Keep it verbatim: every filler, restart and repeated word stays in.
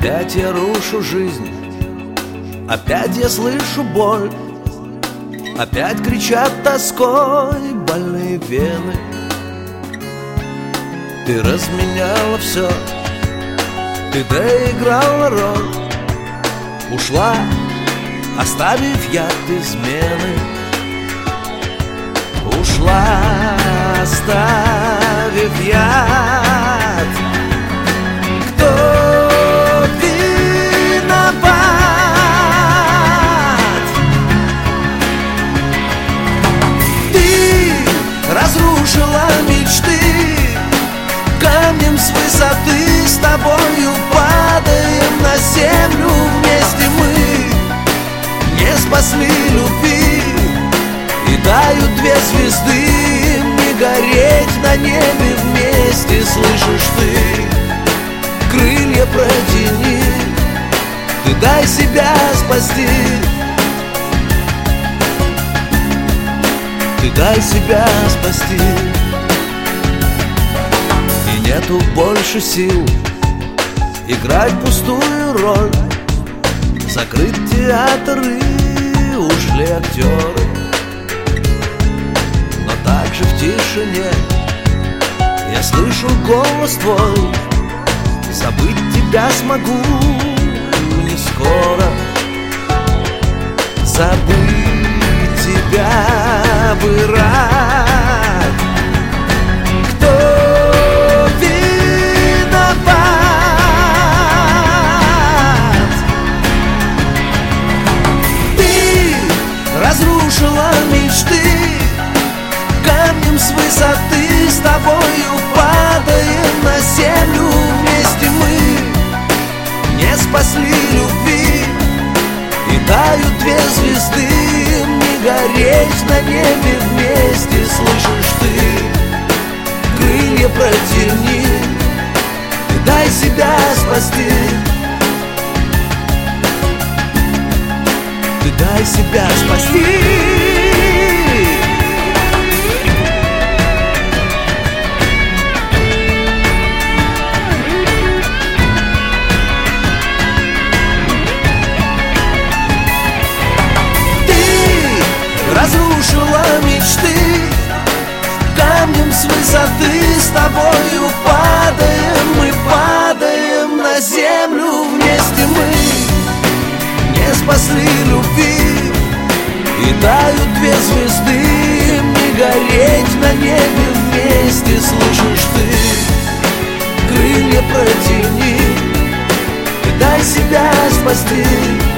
Опять я рушу жизнь, опять я слышу боль, опять кричат тоской больные вены. Ты разменяла все, ты доиграла роль, ушла, оставив яд измены. Ушла, оставив яд. Кто виноват? Ты разрушила мечты, камнем с высоты с тобою падаем на землю вместе мы. Не спасли любви, и тают две звезды, не гореть на небе вместе. Слышишь ты, крылья протяни, ты дай себя спасти. Ты дай себя спасти. И нету больше сил играть пустую роль, закрыт театр и ушли актеры. Также в тишине я слышу голос твой, забыть тебя смогу не скоро. Забыть тебя бы рад. Кто виноват? Ты разрушила мечты, камнем с высоты с тобою падаем на землю вместе мы. Не спасли любви, и тают две звезды, не гореть на небе вместе. Слышишь ты, крылья протяни, ты дай себя спасти. Ты дай себя спасти. Разрушила мечты, камнем с высоты с тобою падаем, мы падаем на землю вместе мы. Не спасли любви, и тают две звезды, не гореть на небе вместе. Слышишь ты, крылья протяни, и дай себя спасти.